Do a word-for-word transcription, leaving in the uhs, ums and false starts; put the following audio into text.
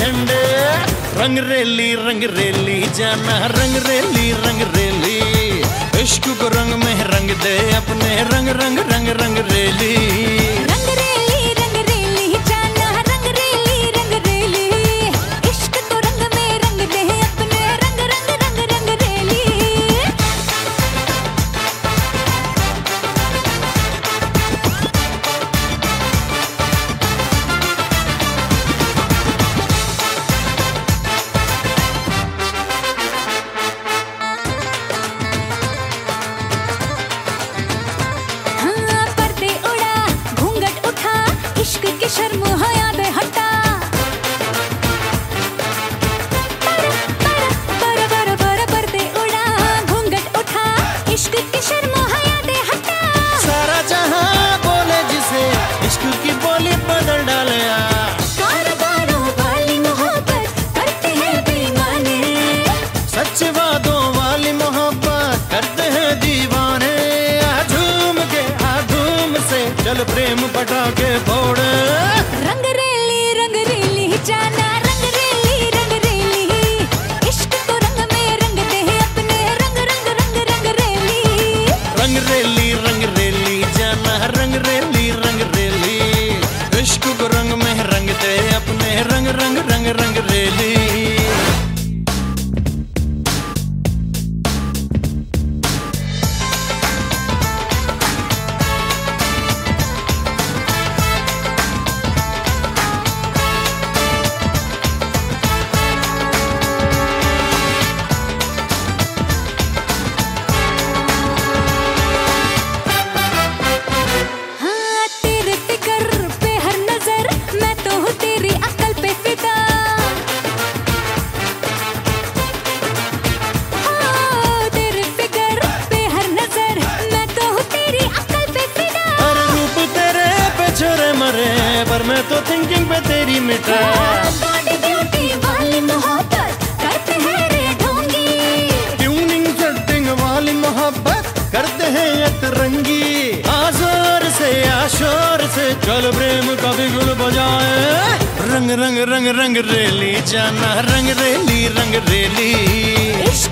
ठंडे। रंग रेली रंग रेली जाना रंग रेली रंग रेली, इश्क को रंग में रंग दे अपने रंग रंग रंग रंग रेली। रंग रेली रंग रेली जाना रंग रेली रंग रेली, इश्क को रंग में रंग दे अपने रंग रंग रंग रंग रेली। इश्क की शर्म हया दे हटा, पर पर पर पर पर्दे उड़ा घूंघट उठा, इश्क की शर्म हया दे हटा। सारा जहां बोले जिसे इश्क की बोली बदल डाले। कारोबारों वाली मोहब्बत करते हैं बेईमाने, सच्चे वादों वाली मोहब्बत करते हैं दीवाने। आ झूम के आ धूम से चल प्रेम पटाखे फोड़। रंग रेली रंग रेली जाना रंग रेली रंग रेली, इश्क को रंग में रंग दे अपने रंग रंग रंग रंग रेली। रंग रेली रंग रेली जाना रंग रेली रंग रेली, इश्क को रंग में रंग दे अपने रंग रंग रंग रंग रेली। पर मैं तो थिंकिंग पे तेरी मिटा। बॉडी ब्यूटी वाली मोहब्बत करते हैं रे ढोंगी, ट्यूनिंग सेटिंग वाली मोहब्बत करते हैं अतरंगी। आज़ोर से आशोर से चल प्रेम का भी गुल बजाए। रंग रंग रंग रंग रेली जाना रंग रेली रंग रेली, इश्क